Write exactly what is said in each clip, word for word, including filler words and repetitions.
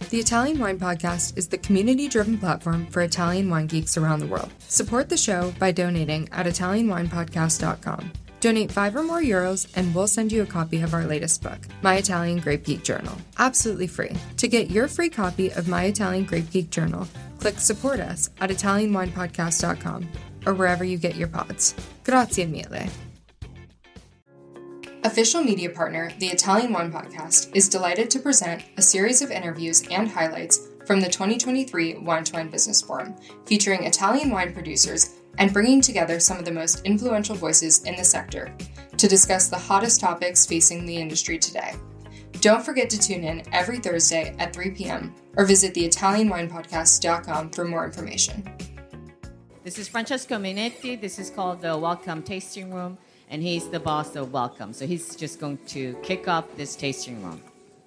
The Italian Wine Podcast is the community-driven platform for Italian wine geeks around the world. Support the show by donating at italian wine podcast dot com. Donate five or more euros and we'll send you a copy of our latest book, My Italian Grape Geek Journal, absolutely free. To get your free copy of My Italian Grape Geek Journal, click Support Us at italian wine podcast dot com or wherever you get your pods. Grazie mille. Official media partner, the Italian Wine Podcast, is delighted to present a series of interviews and highlights from the twenty twenty-three Wine to Wine Business Forum, featuring Italian wine producers and bringing together some of the most influential voices in the sector to discuss the hottest topics facing the industry today. Don't forget to tune in every Thursday at three p.m. or visit the italian wine podcast dot com for more information. This is Francesco Minetti. This is called the Welcome Tasting Room, and he's the boss of Welcome. So he's just going to kick off this tasting room.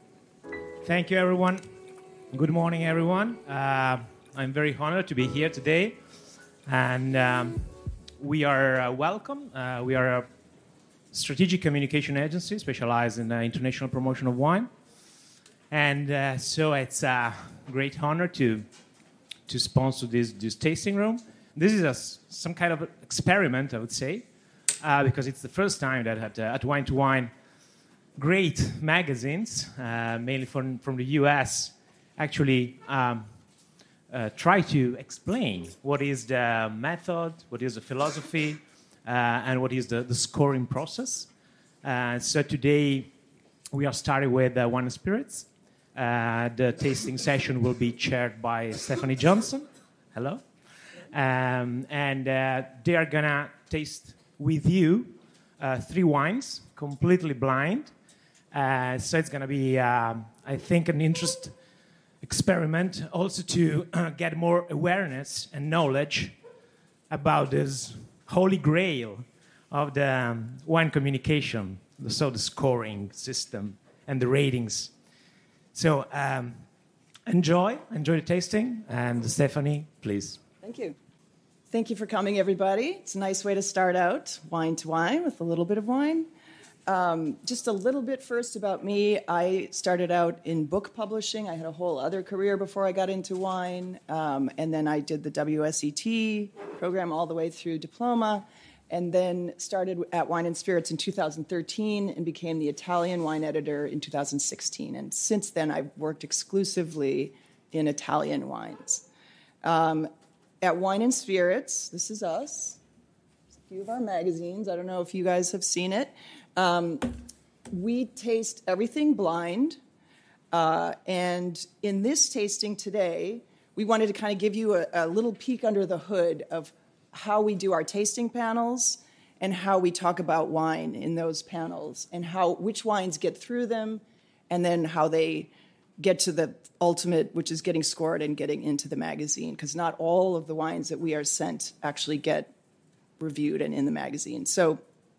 Thank you, everyone. Good morning, everyone. Uh, I'm very honored to be here today. And um, we are uh, Welcome. Uh, we are a strategic communication agency specialized in the international promotion of wine. And uh, so it's a great honor to to sponsor this, this tasting room. This is a, some kind of experiment, I would say, uh, because it's the first time that at, uh, at Wine to Wine, great magazines, uh, mainly from, from the U S, actually um, uh, try to explain what is the method, what is the philosophy, uh, and what is the, the scoring process. Uh, so today we are starting with uh, wine and spirits. Uh, the tasting session will be chaired by Stephanie Johnson. Hello. Um, and uh, they are going to taste with you uh, three wines, completely blind. Uh, so it's going to be, um, I think, an interesting experiment also to uh, get more awareness and knowledge about this holy grail of the um, wine communication, so the scoring system and the ratings. So um, enjoy, enjoy the tasting. And Stephanie, please. Thank you. Thank you for coming, everybody. It's a nice way to start out, Wine to Wine, with a little bit of wine. Um, just a little bit first about me. I started out in book publishing. I had a whole other career before I got into wine. Um, and then I did the W S E T program all the way through diploma, and then started at Wine and Spirits in two thousand thirteen and became the Italian wine editor in two thousand sixteen. And since then, I've worked exclusively in Italian wines. Um, at Wine and Spirits, this is us. A few of our magazines. I don't know if you guys have seen it. Um, we taste everything blind. Uh, and in this tasting today, we wanted to kind of give you a, a little peek under the hood of how we do our tasting panels and how we talk about wine in those panels and how which wines get through them and then how they get to the ultimate, which is getting scored and getting into the magazine, because not all of the wines that we are sent actually get reviewed and in the magazine. So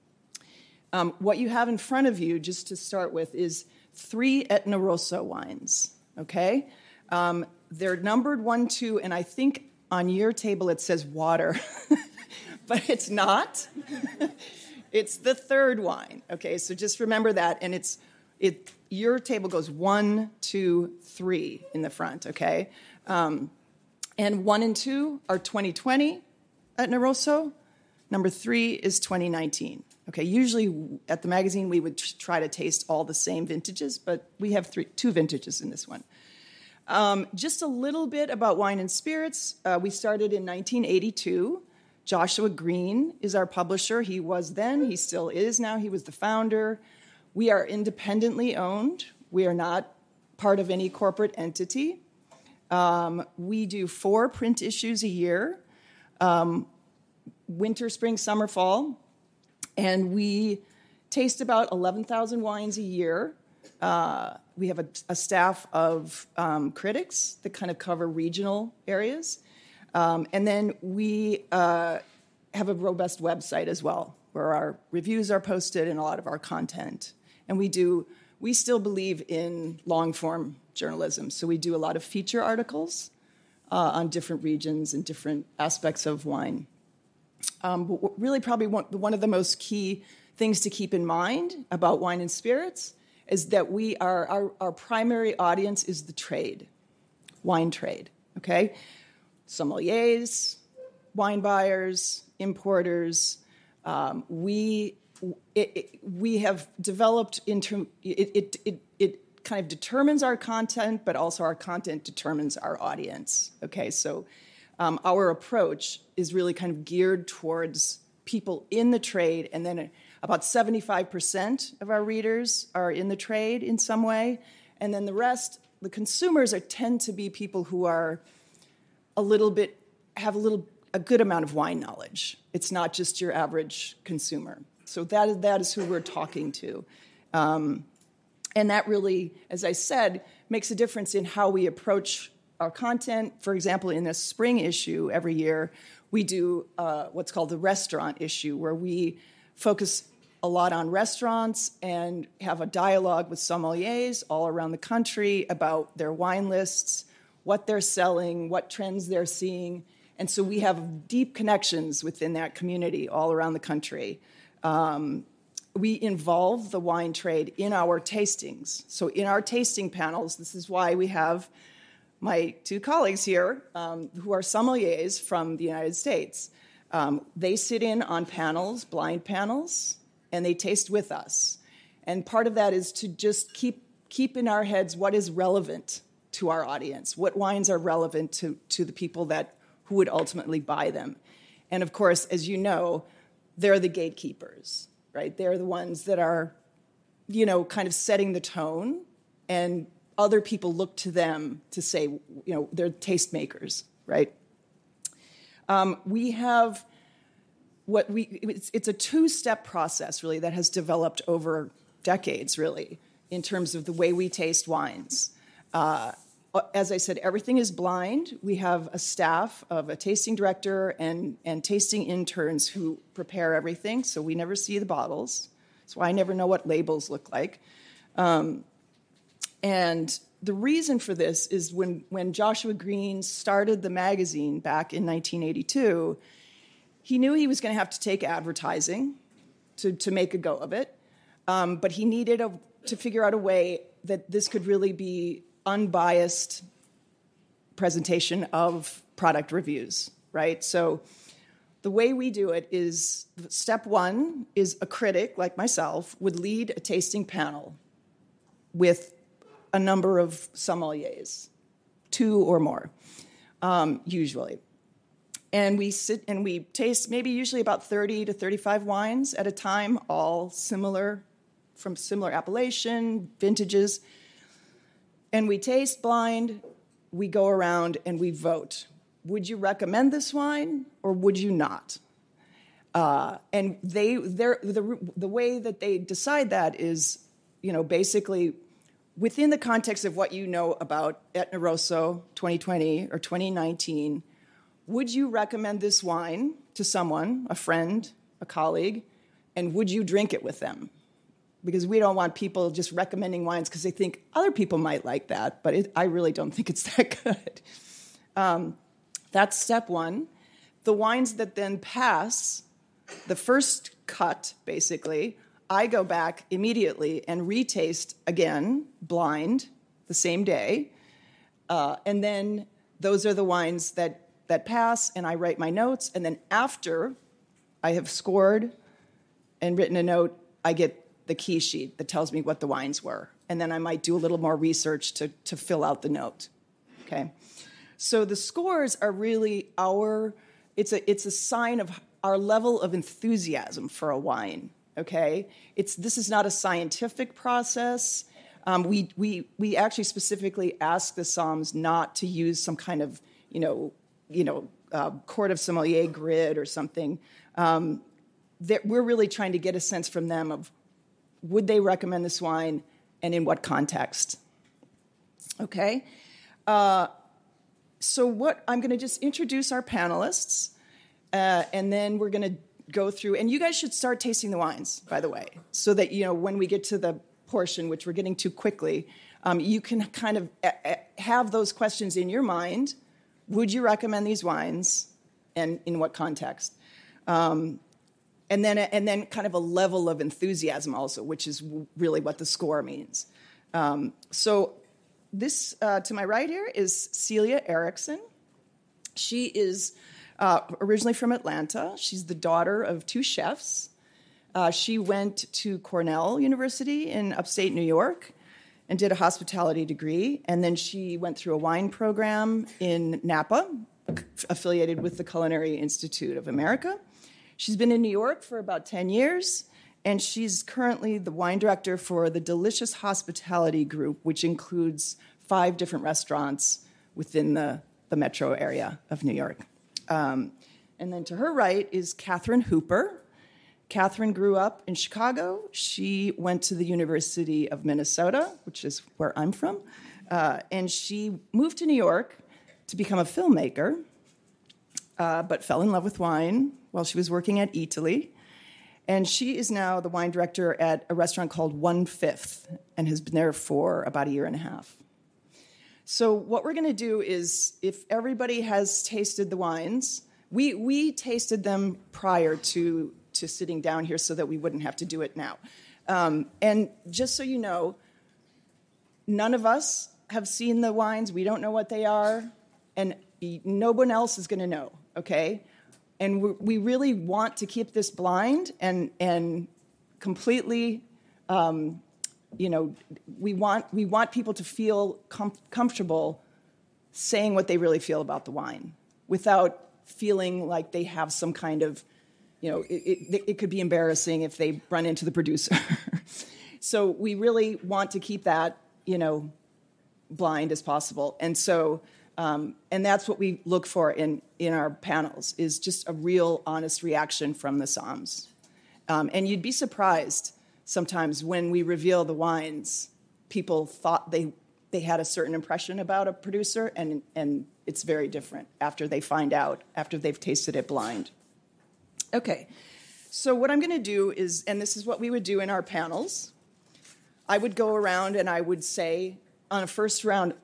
um, what you have in front of you, just to start with, is three Etna Rosso wines, okay? Um, they're numbered one, two, and I think on your table it says water, but it's not. It's the third wine, okay? So just remember that, and it's it. Your table goes one, two, three in the front, okay? Um, and one and two are twenty twenty Etna Rosso. Number three is twenty nineteen. Okay, usually at the magazine we would try to taste all the same vintages, but we have three, two vintages in this one. Um, just a little bit about Wine and Spirits. Uh, we started in nineteen eighty-two. Joshua Green is our publisher. He was then, he still is now. He was the founder. We are independently owned. We are not part of any corporate entity. Um, we do four print issues a year, um, winter, spring, summer, fall. And we taste about eleven thousand wines a year. Uh, we have a, a staff of um, critics that kind of cover regional areas. Um, and then we uh, have a robust website as well, where our reviews are posted and a lot of our content. And we do, we still believe in long-form journalism. So we do a lot of feature articles uh, on different regions and different aspects of wine. Um, but really probably one, one of the most key things to keep in mind about Wine and Spirits is that we are, our, our primary audience is the trade. wine trade, okay? Sommeliers, wine buyers, importers. Um, we it, it, we have developed into it, it it it kind of determines our content, but also our content determines our audience. Okay, so um, our approach is really kind of geared towards people in the trade, and then about seventy-five percent of our readers are in the trade in some way, and then the rest, the consumers, are tend to be people who are a little bit have a little a good amount of wine knowledge. It's not just your average consumer. So that is, that is who we're talking to. Um, and that really, as I said, makes a difference in how we approach our content. For example, in the spring issue every year, we do uh, what's called the restaurant issue, where we focus a lot on restaurants and have a dialogue with sommeliers all around the country about their wine lists, what they're selling, what trends they're seeing. And so we have deep connections within that community all around the country. Um, we involve the wine trade in our tastings. So in our tasting panels, this is why we have my two colleagues here, um, who are sommeliers from the United States. Um, they sit in on panels, blind panels, and they taste with us. And part of that is to just keep keep in our heads what is relevant to our audience, what wines are relevant to, to the people that who would ultimately buy them. And of course, as you know, they're the gatekeepers, right? They're the ones that are, you know, kind of setting the tone, and other people look to them to say, you know, they're tastemakers, right? Um, we have what we, it's, it's a two-step process, really, that has developed over decades, really, in terms of the way we taste wines. Uh, As I said, everything is blind. We have a staff of a tasting director and, and tasting interns who prepare everything, so we never see the bottles. So I never know what labels look like. Um, and the reason for this is when, when Joshua Green started the magazine back in nineteen eighty-two, he knew he was going to have to take advertising to, to make a go of it, um, but he needed a, to figure out a way that this could really be unbiased presentation of product reviews, right? So the way we do it is, step one is a critic, like myself, would lead a tasting panel with a number of sommeliers, two or more, um, usually. And we sit and we taste maybe usually about thirty to thirty-five wines at a time, all similar, from similar appellation, vintages. And we taste blind, we go around and we vote. Would you recommend this wine or would you not? Uh, and they, the, the way that they decide that is, you know, basically within the context of what you know about Etna Rosso twenty twenty or twenty nineteen, would you recommend this wine to someone, a friend, a colleague, and would you drink it with them? Because we don't want people just recommending wines because they think other people might like that, but it, I really don't think it's that good. Um, that's step one. The wines that then pass, the first cut, basically, I go back immediately and retaste again, blind, the same day. Uh, and then those are the wines that, that pass, and I write my notes. And then after I have scored and written a note, I get the key sheet that tells me what the wines were. And then I might do a little more research to, to fill out the note, okay? So the scores are really our, it's a, it's a sign of our level of enthusiasm for a wine, okay? It's, this is not a scientific process. Um, we, we, we actually specifically ask the somms not to use some kind of, you know, you know, uh, court of sommelier grid or something. Um, that we're really trying to get a sense from them of, would they recommend this wine, and in what context? Okay. Uh, so what I'm going to just introduce our panelists, uh, and then we're going to go through. And you guys should start tasting the wines, by the way, so that you know when we get to the portion, which we're getting to quickly, um, you can kind of a- a- have those questions in your mind. Would you recommend these wines, and in what context? Um, And then, and then kind of a level of enthusiasm also, which is really what the score means. Um, so this uh, to my right here is Celia Erickson. She is uh, originally from Atlanta. She's the daughter of two chefs. Uh, she went to Cornell University in upstate New York and did a hospitality degree. And then she went through a wine program in Napa, affiliated with the Culinary Institute of America. She's been in New York for about ten years, and she's currently the wine director for the Delicious Hospitality Group, which includes five different restaurants within the, the metro area of New York. Um, and then to her right is Catherine Hooper. Catherine grew up in Chicago. She went to the University of Minnesota, which is where I'm from, uh, and she moved to New York to become a filmmaker, uh, but fell in love with wine while she was working at Eataly. And she is now the wine director at a restaurant called One Fifth and has been there for about a year and a half. So what we're going to do is, if everybody has tasted the wines, we we tasted them prior to to sitting down here so that we wouldn't have to do it now. Um, and just so you know, none of us have seen the wines. We don't know what they are, and no one else is going to know, okay? And we, we really want to keep this blind and and completely, um, you know, we want we want people to feel com- comfortable saying what they really feel about the wine without feeling like they have some kind of, you know, it, it, it could be embarrassing if they run into the producer. So we really want to keep that, you know, blind as possible. And so, um, and that's what we look for in, in our panels, is just a real honest reaction from the somms. Um, and you'd be surprised sometimes when we reveal the wines, people thought they they had a certain impression about a producer, and and it's very different after they find out, after they've tasted it blind. Okay, so what I'm going to do is, and this is what we would do in our panels, I would go around and I would say on a first round,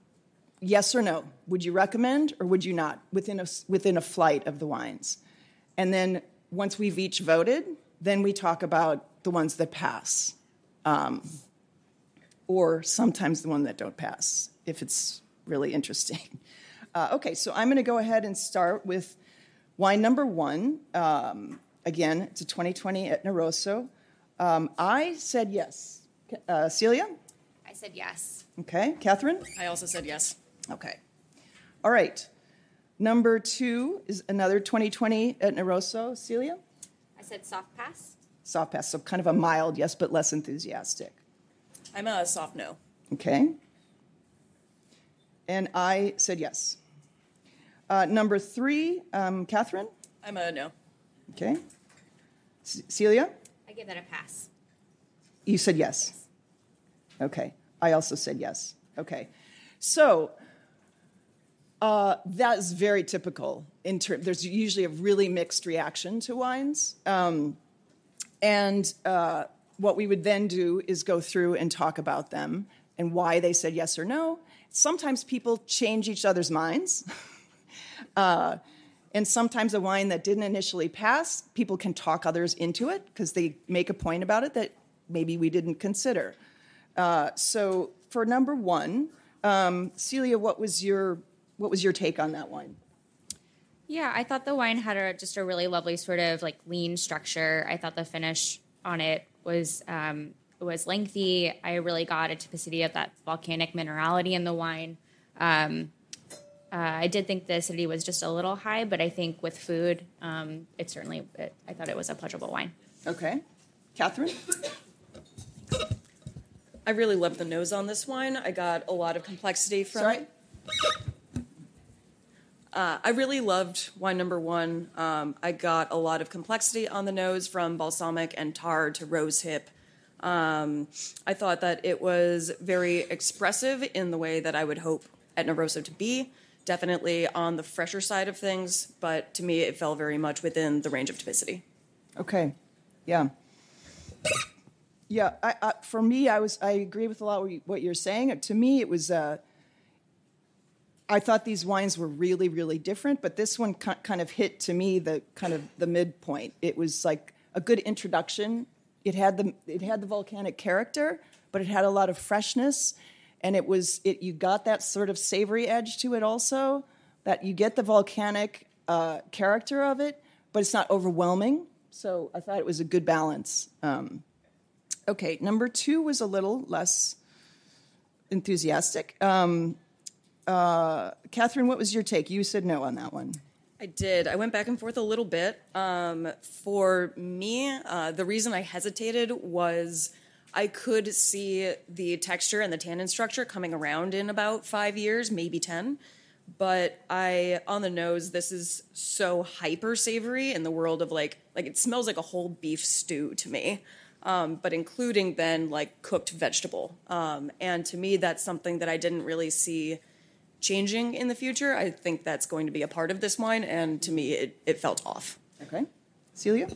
yes or no, would you recommend or would you not, within a, within a flight of the wines. And then once we've each voted, then we talk about the ones that pass, um, or sometimes the ones that don't pass, if it's really interesting. Uh, okay, so I'm going to go ahead and start with wine number one. Um, again, it's a twenty twenty Etna Rosso. Um, I said yes. Uh, Celia? I said yes. Okay. Catherine? I also said yes. Okay. All right. Number two is another twenty twenty Etna Rosso. Celia? I said soft pass. Soft pass, so kind of a mild yes, but less enthusiastic. I'm a soft no. Okay. And I said yes. Uh, number three, um, Catherine? I'm a no. Okay. C- Celia? I give that a pass. You said yes. Okay. I also said yes. Okay. So uh, that is very typical. In ter- there's usually a really mixed reaction to wines. Um, and uh, what we would then do is go through and talk about them and why they said yes or no. Sometimes people change each other's minds. uh, and sometimes a wine that didn't initially pass, people can talk others into it because they make a point about it that maybe we didn't consider. Uh, so for number one, um, Celia, what was your what was your take on that wine? Yeah, I thought the wine had a, just a really lovely sort of like lean structure. I thought the finish on it was um, was lengthy. I really got a typicity of that volcanic minerality in the wine. Um, uh, I did think the acidity was just a little high, but I think with food, um, it certainly, it, I thought it was a pleasurable wine. Okay. Catherine? I really love the nose on this wine. I got a lot of complexity from Sorry? it. Uh, I really loved wine number one. Um, I got a lot of complexity on the nose, from balsamic and tar to rose hip. Um, I thought that it was very expressive in the way that I would hope Etna Rosso to be. Definitely on the fresher side of things, but to me it fell very much within the range of typicity. Okay. Yeah. Yeah. I, I, for me, I was I agree with a lot of what you're saying. To me, it was. Uh, I thought these wines were really, really different, but this one kind of hit to me the kind of the midpoint. It was like a good introduction. It had the it had the volcanic character, but it had a lot of freshness, and it was it. You got that sort of savory edge to it, also. That you get the volcanic uh, character of it, but it's not overwhelming. So I thought it was a good balance. Um, okay, number two was a little less enthusiastic. Um, uh, Catherine, what was your take? You said no on that one. I did. I went back and forth a little bit. Um, for me, uh, the reason I hesitated was I could see the texture and the tannin structure coming around in about five years, maybe ten. But I, on the nose, this is so hyper savory in the world of like, like it smells like a whole beef stew to me. Um, but including then like cooked vegetable. Um, and to me, that's something that I didn't really see changing in the future. I think that's going to be a part of this wine, and to me, it, it felt off. Okay. Celia?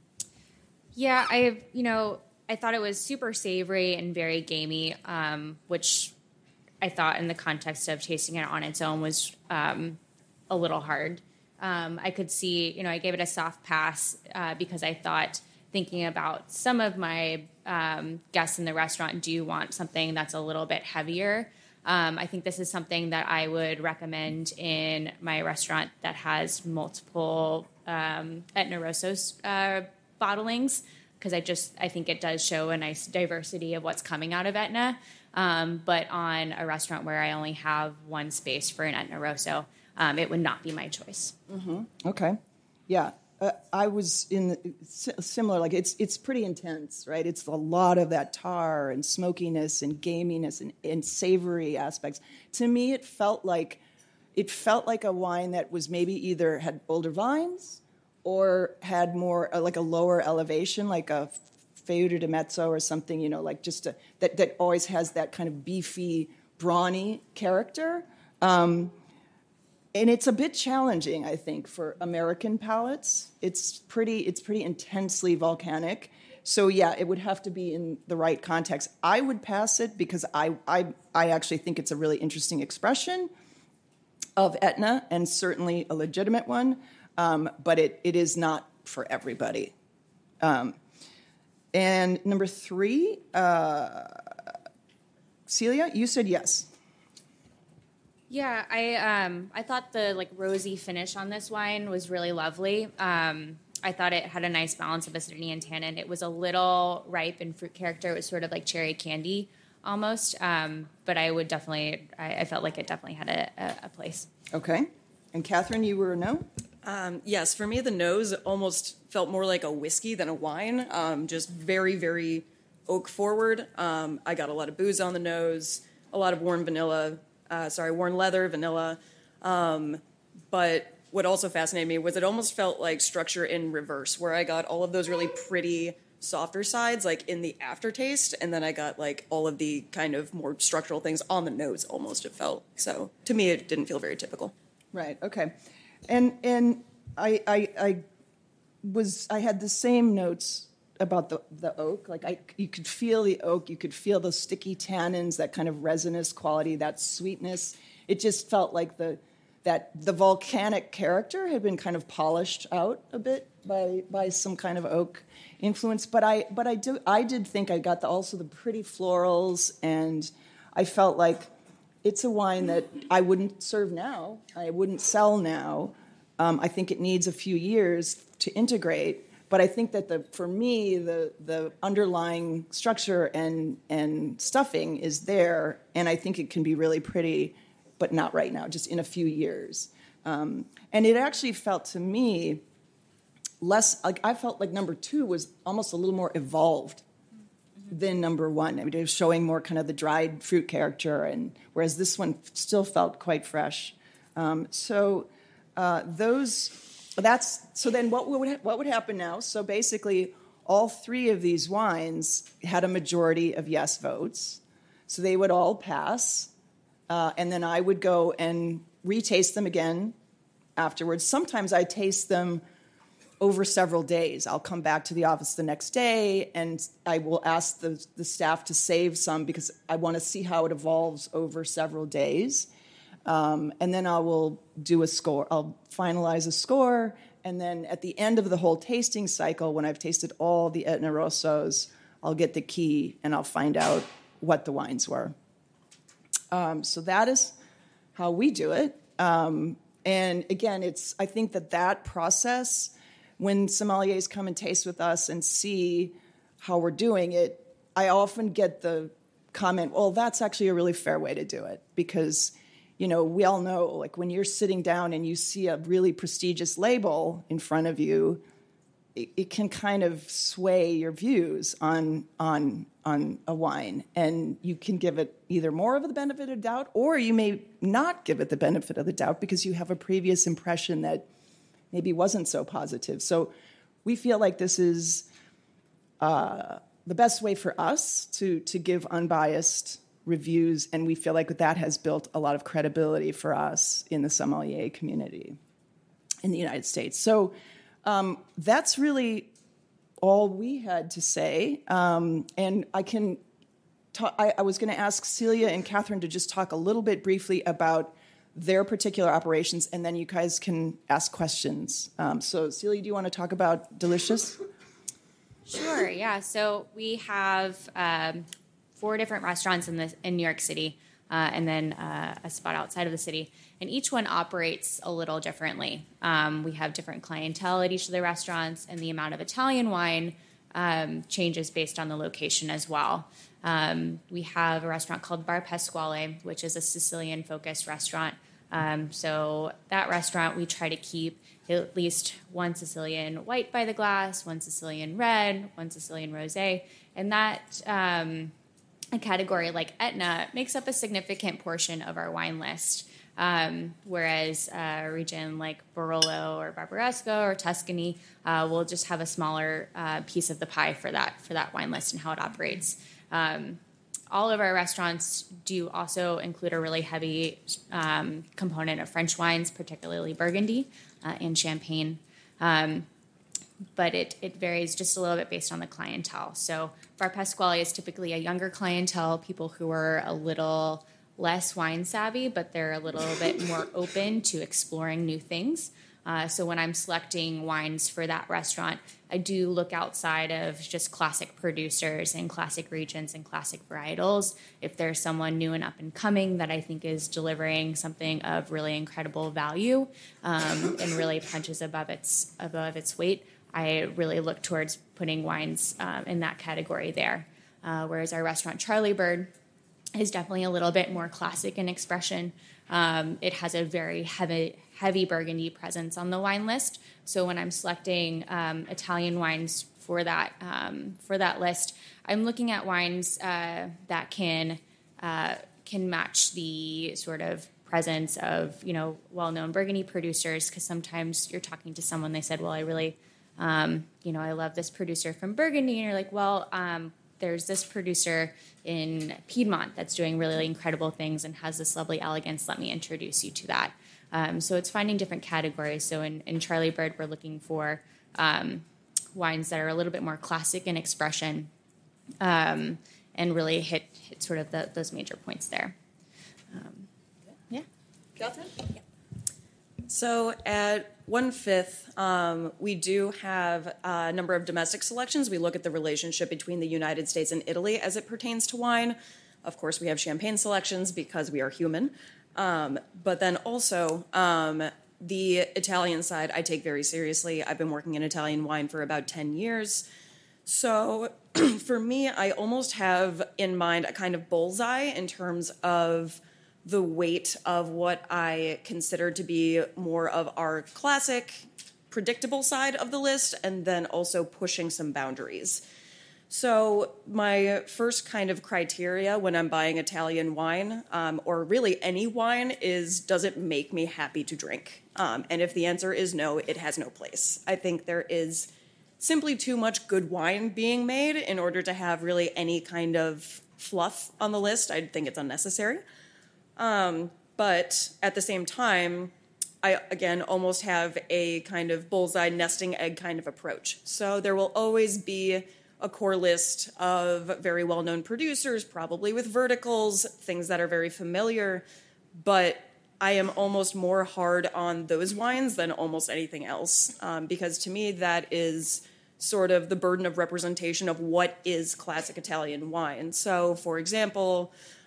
Yeah, I, you know, I thought it was super savory and very gamey, um, which I thought in the context of tasting it on its own was um, a little hard. Um, I could see, you know, I gave it a soft pass uh, because I thought, thinking about some of my um, guests in the restaurant do want something that's a little bit heavier. Um, I think this is something that I would recommend in my restaurant that has multiple um, Etna Rossos uh, bottlings, because I just I think it does show a nice diversity of what's coming out of Etna. Um, but on a restaurant where I only have one space for an Etna Rosso, um, it would not be my choice. Mm-hmm. Okay, yeah. Uh, I was in the, similar, like it's it's pretty intense, right? It's a lot of that tar and smokiness and gaminess and, and savory aspects. To me, it felt like it felt like a wine that was maybe either had older vines or had more uh, like a lower elevation, like a Feudo de Mezzo or something, you know, like just a, that that always has that kind of beefy, brawny character. Um, And it's a bit challenging, I think, for American palates. It's pretty, it's pretty intensely volcanic. So yeah, it would have to be in the right context. I would pass it because I, I, I actually think it's a really interesting expression of Etna and certainly a legitimate one. Um, but it, it is not for everybody. Um, and number three, uh, Celia, you said yes. Yeah, I um, I thought the like rosy finish on this wine was really lovely. Um, I thought it had a nice balance of acidity and tannin. It was a little ripe in fruit character. It was sort of like cherry candy almost. Um, but I would definitely, I, I felt like it definitely had a, a, a place. Okay. And Catherine, you were a no? Um, yes, for me, the nose almost felt more like a whiskey than a wine. Um, just very, very oak forward. Um, I got a lot of booze on the nose, a lot of worn vanilla. Uh, sorry, worn leather, vanilla. Um, but what also fascinated me was it almost felt like structure in reverse, where I got all of those really pretty softer sides, like in the aftertaste, and then I got like all of the kind of more structural things on the nose almost, it felt. So to me, it didn't feel very typical. Right, okay. And and I I, I was, I had the same notes about the, the oak. Like I, you could feel the oak, you could feel the sticky tannins, that kind of resinous quality, that sweetness. It just felt like the that the volcanic character had been kind of polished out a bit by by some kind of oak influence. But I but I do I did think I got the, also the pretty florals, and I felt like it's a wine that I wouldn't serve now. I wouldn't sell now. Um, I think it needs a few years to integrate. But I think that the for me the the underlying structure and and stuffing is there, and I think it can be really pretty, but not right now, just in a few years. Um, and it actually felt to me less like I felt like number two was almost a little more evolved than number one. I mean, it was showing more kind of the dried fruit character, and whereas this one still felt quite fresh. Um, so uh, those. That's so. Then, what would what would happen now? So basically, all three of these wines had a majority of yes votes, so they would all pass, uh, and then I would go and retaste them again afterwards. Sometimes I taste them over several days. I'll come back to the office the next day, and I will ask the the staff to save some because I want to see how it evolves over several days. Um, and then I will do a score. I'll finalize a score, and then at the end of the whole tasting cycle, when I've tasted all the Etna Rossos, I'll get the key, and I'll find out what the wines were. Um, so that is how we do it. Um, and again, it's I think that that process, when sommeliers come and taste with us and see how we're doing it, I often get the comment, well, that's actually a really fair way to do it. Because, you know, we all know, like, when you're sitting down and you see a really prestigious label in front of you, it, it can kind of sway your views on, on, on a wine. And you can give it either more of the benefit of doubt, or you may not give it the benefit of the doubt because you have a previous impression that maybe wasn't so positive. So we feel like this is uh, the best way for us to, to give unbiased reviews, and we feel like that has built a lot of credibility for us in the sommelier community in the United States. So um, that's really all we had to say. Um, and I can ta- I, I was going to ask Celia and Catherine to just talk a little bit briefly about their particular operations, and then you guys can ask questions. Um, so, Celia, do you want to talk about Delicious? Sure, yeah. So we have um, four different restaurants in the in New York City, uh, and then uh, a spot outside of the city. And each one operates a little differently. Um, we have different clientele at each of the restaurants, and the amount of Italian wine um, changes based on the location as well. Um, we have a restaurant called Bar Pasquale, which is a Sicilian-focused restaurant. Um, so that restaurant, we try to keep at least one Sicilian white by the glass, one Sicilian red, one Sicilian rosé, and that um, a category like Etna makes up a significant portion of our wine list. Um, whereas uh, a region like Barolo or Barbaresco or Tuscany uh, will just have a smaller uh, piece of the pie for that for that wine list and how it operates. Um, all of our restaurants do also include a really heavy um, component of French wines, particularly Burgundy uh, and Champagne. Um, but it, it varies just a little bit based on the clientele. So Bar Pasquale is typically a younger clientele, people who are a little less wine savvy, but they're a little bit more open to exploring new things. Uh, so when I'm selecting wines for that restaurant, I do look outside of just classic producers and classic regions and classic varietals. If there's someone new and up and coming that I think is delivering something of really incredible value um, and really punches above its above its weight, I really look towards putting wines um, in that category there. Uh, whereas our restaurant Charlie Bird is definitely a little bit more classic in expression. Um, it has a very heavy, heavy Burgundy presence on the wine list. So when I'm selecting um, Italian wines for that um, for that list, I'm looking at wines uh, that can uh, can match the sort of presence of, you know, well-known Burgundy producers. Because sometimes you're talking to someone, they said, "Well, I really, um, you know, I love this producer from Burgundy," and you're like, "Well." Um, There's this producer in Piedmont that's doing really incredible things and has this lovely elegance. Let me introduce you to that. Um, so it's finding different categories. So in, in Charlie Bird, we're looking for um, wines that are a little bit more classic in expression um, and really hit, hit sort of the, those major points there. Um, yeah. Catherine? Yeah. So at one-fifth, um, we do have a number of domestic selections. We look at the relationship between the United States and Italy as it pertains to wine. Of course, we have champagne selections because we are human. Um, but then also, um, the Italian side I take very seriously. I've been working in Italian wine for about ten years. So for me, I almost have in mind a kind of bullseye in terms of the weight of what I consider to be more of our classic, predictable side of the list, and then also pushing some boundaries. So my first kind of criteria when I'm buying Italian wine, um, or really any wine, is does it make me happy to drink? Um, and if the answer is no, it has no place. I think there is simply too much good wine being made in order to have really any kind of fluff on the list. I think it's unnecessary. Um, but at the same time, I, again, almost have a kind of bullseye nesting egg kind of approach. So there will always be a core list of very well-known producers, probably with verticals, things that are very familiar, but I am almost more hard on those wines than almost anything else, um, because to me that is sort of the burden of representation of what is classic Italian wine. So, for example,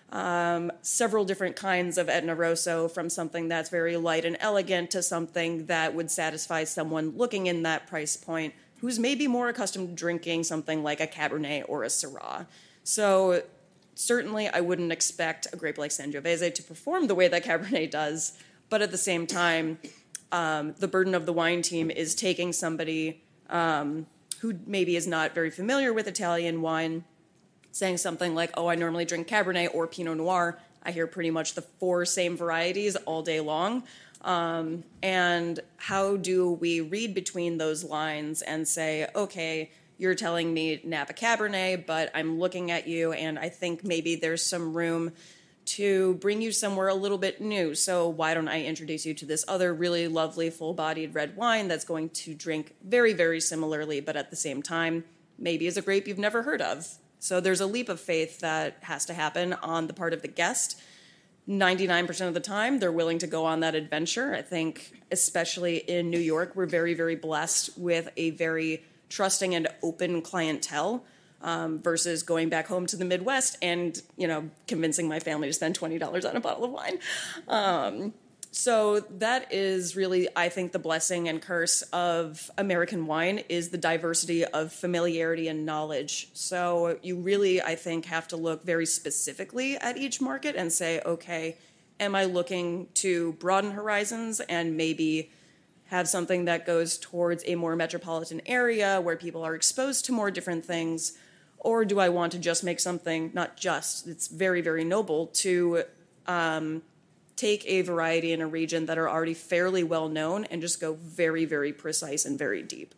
Um, several different kinds of Etna Rosso, from something that's very light and elegant to something that would satisfy someone looking in that price point who's maybe more accustomed to drinking something like a Cabernet or a Syrah. So certainly I wouldn't expect a grape like Sangiovese to perform the way that Cabernet does, but at the same time, um, the burden of the wine team is taking somebody um, who maybe is not very familiar with Italian wine, saying something like, oh, I normally drink Cabernet or Pinot Noir. I hear pretty much the four same varieties all day long. Um, and how do we read between those lines and say, okay, you're telling me Napa Cabernet, but I'm looking at you and I think maybe there's some room to bring you somewhere a little bit new. So why don't I introduce you to this other really lovely full-bodied red wine that's going to drink very, very similarly, but at the same time, maybe is a grape you've never heard of. So there's a leap of faith that has to happen on the part of the guest. ninety-nine percent of the time, they're willing to go on that adventure. I think, especially in New York, we're very, very blessed with a very trusting and open clientele um, versus going back home to the Midwest and, you know, convincing my family to spend twenty dollars on a bottle of wine. Um, so that is really, I think, the blessing and curse of American wine is the diversity of familiarity and knowledge. So you really, I think, have to look very specifically at each market and say, okay, am I looking to broaden horizons and maybe have something that goes towards a more metropolitan area where people are exposed to more different things? Or do I want to just make something, not just, it's very, very noble to um, take a variety in a region that are already fairly well known and just go very, very precise and very deep.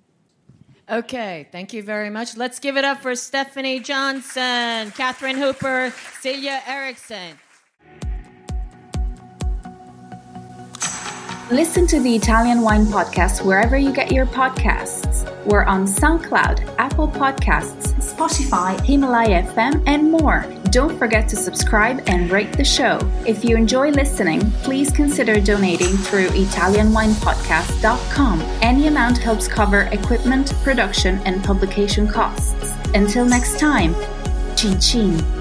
Okay, thank you very much. Let's give it up for Stephanie Johnson, Catherine Hooper, Celia Erickson. Listen to the Italian Wine Podcast wherever you get your podcasts. We're on SoundCloud, Apple Podcasts, Spotify, Himalaya F M, and more. Don't forget to subscribe and rate the show. If you enjoy listening, please consider donating through Italian Wine Podcast dot com. Any amount helps cover equipment, production, and publication costs. Until next time, cin cin.